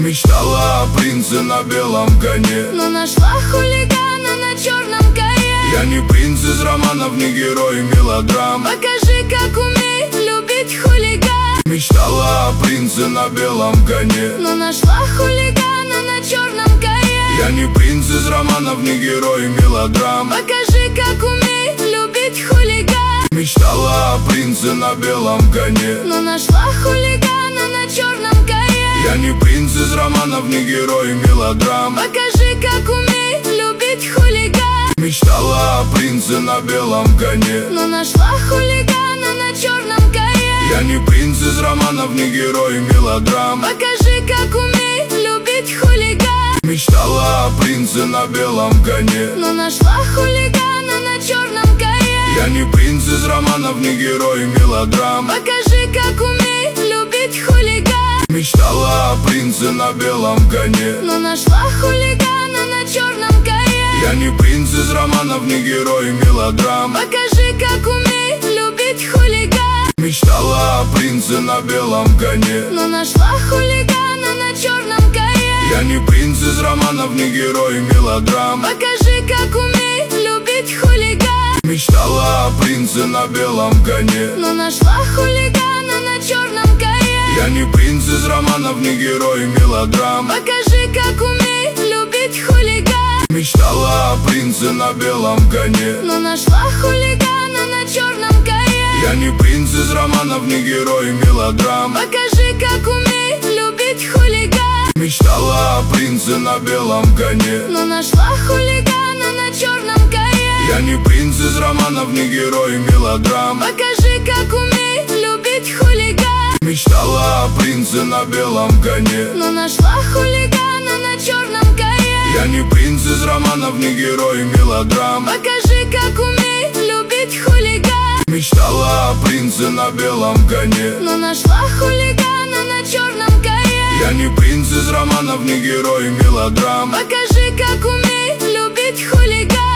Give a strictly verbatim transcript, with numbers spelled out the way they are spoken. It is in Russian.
Мечтала о принце на белом коне, но нашла хулигана на черном коне. Я не принц из романов, не герой мелодрам. Покажи, как умеет любить хулиган. Мечтала о принце на белом коне, но нашла хулигана на черном коне. Я не принц из романов, не герой мелодрам. Покажи, как умеет любить хулиган. Мечтала о принце на белом коне, но нашла хулигана на черном коне. Я не принц из романов, не герой мелодрам. Покажи, как умеет любить хулиган. Мечтала о принце на белом коне, но нашла хулигана на черном коне. Я не принц из романов, не герой мелодрам. Покажи, как умеет любить хулиган. Мечтала о принце на белом коне, но нашла хулигана на черном коне. Я не принц из романов, не герой мелодрам. Покажи, как умеет любить хулиган. Мечтала о принце на белом коне, но нашла хулигана на черном коне. Я не принц из романов, не герой мелодрам. Покажи, как умеет любить хулиган. Мечтала о принце на белом коне, но нашла хулигана на черном коне. Я не принц из романов, не герой мелодрам. Покажи, как умеет любить хулиган. Мечтала о принце на белом коне, но нашла хулигана на черном коне. Я не принц из романов, не герой мелодрам. Покажи, как умеет любить хулиган. Мечтала о принце на белом коне, но нашла хулигана на черном коне. Я не принц из романов, не герой мелодрам. Покажи, как умеет любить хулиган. Мечтала о принце на белом коне, но нашла хулигана на черном коне. Я не принц из романов, не герой мелодрам. Покажи, как умеет любить хулиган. Мечтала о принце на белом коне, но нашла хулигана на черном коне. Я не принц из романов, не герой мелодрам. Покажи, как умеет любить хулиган. Мечтала о принце на белом коне, но нашла хулигана на черном коне. Я не принц из романов, не герой мелодрам. Покажи, как умеет любить хулиган.